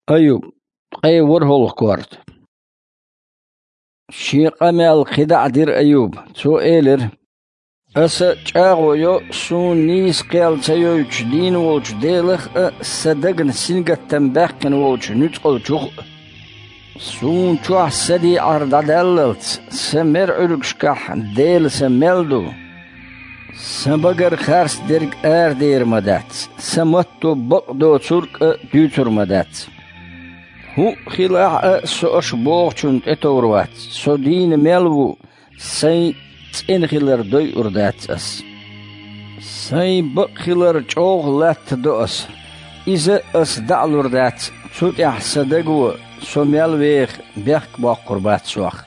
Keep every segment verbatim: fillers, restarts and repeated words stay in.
أيوب أي ورهول كورت شيقا مال خدع دير أيوب تو إيلر أسا جاغو يو سون نيس قيال تيوش دين ووش ديلخ سدقن سنقة تنباقن ووش نتقل جوغ سون چوح سدي عرض دللت سمر علقشكح ديل سملدو سمبگر خارس درگ آر دير مدات سمتو بقدو ترك دوتر مدات هو خلاع سوش بوغچون اتوروات سو دين ملو سي تين خلر دوي اردات اس سي بق خلر چوغ لات دوس إذا اس دعل اردات سوت احسدقو سو ملويخ بيخ با قربات سوخ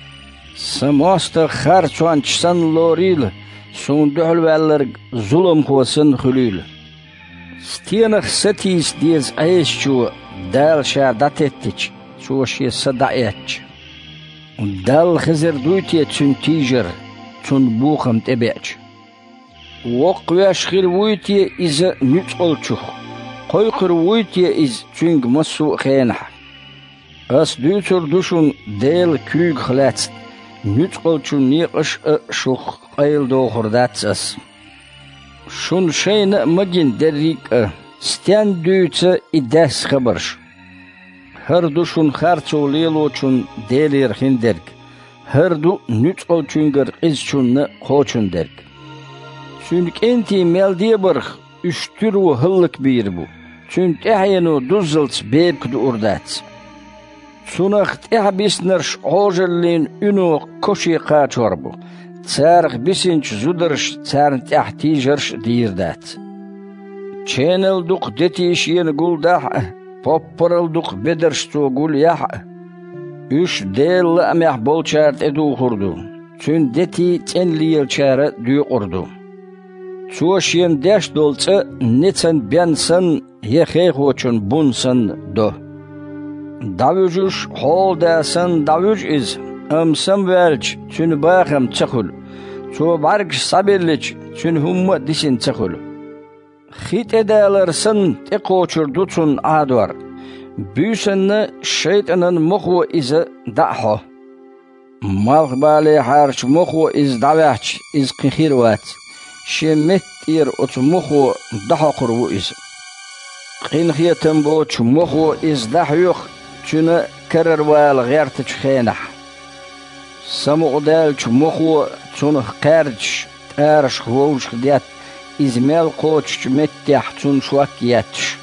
سماستر خارچوان چسن لوريل سون دحل والرق ظلم خوسن خليل ستينخ ستيس ديز عيش شو دال شا داتتش شو شي صدعيتش دال خزر دوتي تون تيجر تون بوخم تبعش وقوياش خير ويتي إذا نتقلتشوخ قويقر ويتي إذ تونج مسو خينح أس دوتر دوشون دال كوغ خلاتست نتقلتشون نيقش شوخ قيل دوخر داتس شون شين مجن دريك ستان دوتة إداس خبرش هردو شون خارتو ليلو چون ديلير خندرك هردو نتقل چونگر قز چون خوچون درك چونك انتي مالدي برخ اشترو هلك بيربو چون تحينو دوزلت بيبك دو اردات سونخت احبسنرش عوجلين انو كوشي قاچوربو تارخ بسنش زودرش تارنت احتيجرش ديردات چينل دوق دتيش ينقول داح بوبرل دوق بدرش توقول يح اش ديل لأميح بولچارت ادو خردو چون دتي تن ليل چاره دو قردو چوش ين داش دولت نتن بيانسن يخيخو چون بونسن دو داوجوش حول داسن داوج از امسم والج چون باخم تخل چو بارك سابيلج چون هم ديسن تخل خيت ادالرسن تقوچر دوتون ادوار büsenne şeytanın muhu iz da'ho malch bale harch muhu iz da'wach iz qihirwat shemet ir ot muhu daha qurbu iz qinhiyatam boch muhu iz dahyuq chuna karar wal ghirt chkhinah samuqdal muhu chuna qarch tarsh khwush khdiat izmel qoch mettah chun shwakiyat